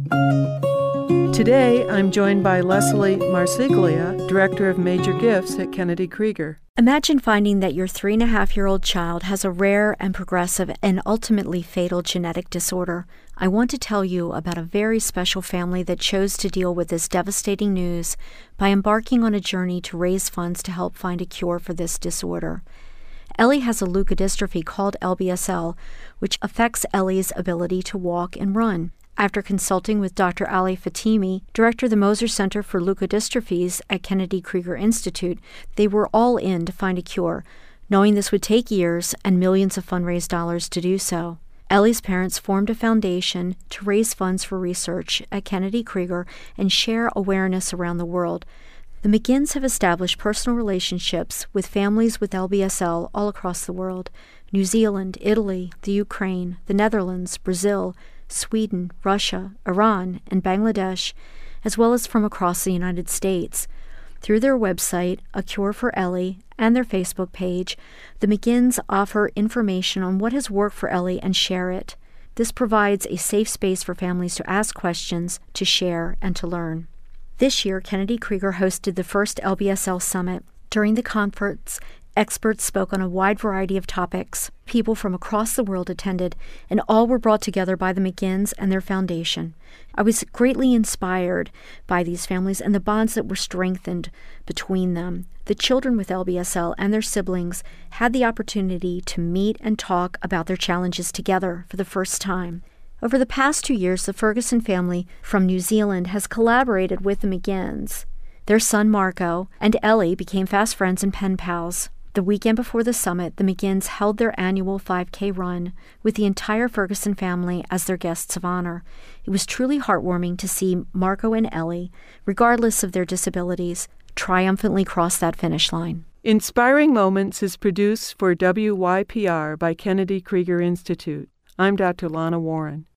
Today, I'm joined by Leslie Marsiglia, Director of Major Gifts at Kennedy Krieger. Imagine finding that your 3.5-year-old child has a rare and progressive and ultimately fatal genetic disorder. I want to tell you about a very special family that chose to deal with this devastating news by embarking on a journey to raise funds to help find a cure for this disorder. Ellie has a leukodystrophy called LBSL, which affects Ellie's ability to walk and run. After consulting with Dr. Ali Fatimi, director of the Moser Center for Leukodystrophies at Kennedy Krieger Institute, they were all in to find a cure, knowing this would take years and millions of fundraised dollars to do so. Ellie's parents formed a foundation to raise funds for research at Kennedy Krieger and share awareness around the world. The McGinns have established personal relationships with families with LBSL all across the world: New Zealand, Italy, the Ukraine, the Netherlands, Brazil, Sweden, Russia, Iran, and Bangladesh, as well as from across the United States. Through their website, A Cure for Ellie, and their Facebook page, the McGinns offer information on what has worked for Ellie and share it. This provides a safe space for families to ask questions, to share, and to learn. This year, Kennedy Krieger hosted the first LBSL Summit. During the conference, experts spoke on a wide variety of topics. People from across the world attended, and all were brought together by the McGinns and their foundation. I was greatly inspired by these families and the bonds that were strengthened between them. The children with LBSL and their siblings had the opportunity to meet and talk about their challenges together for the first time. Over the past 2 years, the Ferguson family from New Zealand has collaborated with the McGinns. Their son Marco and Ellie became fast friends and pen pals. The weekend before the summit, the McGinns held their annual 5K run with the entire Ferguson family as their guests of honor. It was truly heartwarming to see Marco and Ellie, regardless of their disabilities, triumphantly cross that finish line. Inspiring Moments is produced for WYPR by Kennedy Krieger Institute. I'm Dr. Lana Warren.